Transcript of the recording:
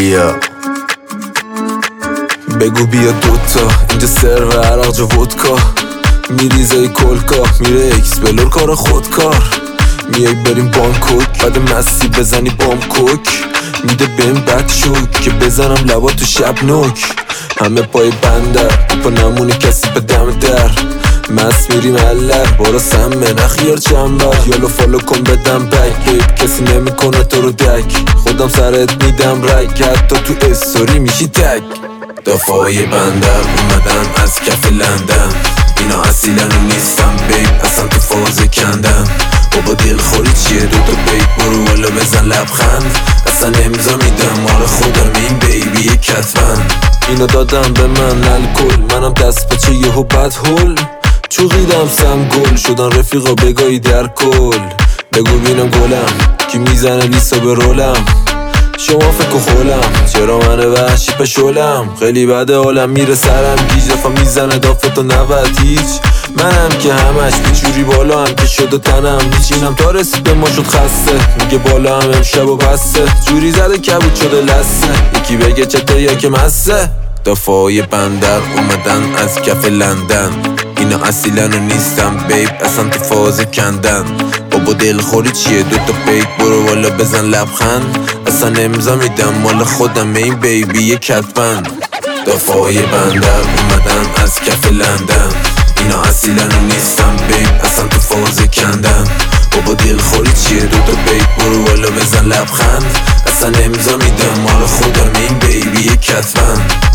بیا بگو بیا دوتا اینجا سرو عراق جا ودکا میریزه کلکا میره اکس بلور کار خودکار میای بریم بانکوک بعد مستی بزنی بام کوک میده بهم بد شوک که بزنم لبا تو شب نوک همه پای بندر پا نمونه کسی به دم در مست میریم علر برا سمه نخیار چنبر یالو فالو کن بدم بک کسی نمیکنه تو رو دک خودم سرت میدم رای که حتی تو استوری میشی تک دفاعی بندر اومدن از کف لندن اینا اصیلن و نیستم بیب اصلا تو فاز کندن بابا دلخوری چیه دوتا بیب برو والا بزن لبخند اصلا امضا میدم مال خودم این بیبی کتمن اینا دادم به من الکل منم دست پچه یهو بد هول چوقیدم سم گل شدن رفیقا بگاهی در کل بگو بینم گلم کی میزنه لیسا به رولم شما فکر خولم چرا من وحشی پشولم خیلی بده حالم میره سرم گیج دفعه میزنه دافتو نبد هیچ منم که همش بیچوری بالا هم که شد و تنم میچینم تا رسید به ما شد خسته میگه بالا هم امشب و بسته جوری زده کبود شده لسه یکی بگه چطه یا که مسته دفاعی بندر اومدن از کف لندن اینا اصیلن و نیستم بیب اصلا تو فاز کندن بابا دلخوری چیه دوتا بیب برو والا بزن لبخند اصلا امضا میدم مال خودم این بیبی کتمن دفاعی بندر اومدن از کف لندن اینا اصیلن و نیستم بیب اصلا تو فاز کندن بابا دلخوری چیه دوتا بیب برو والا بزن لبخند اصلا امضا میدم مال خودم این بیبی کتمن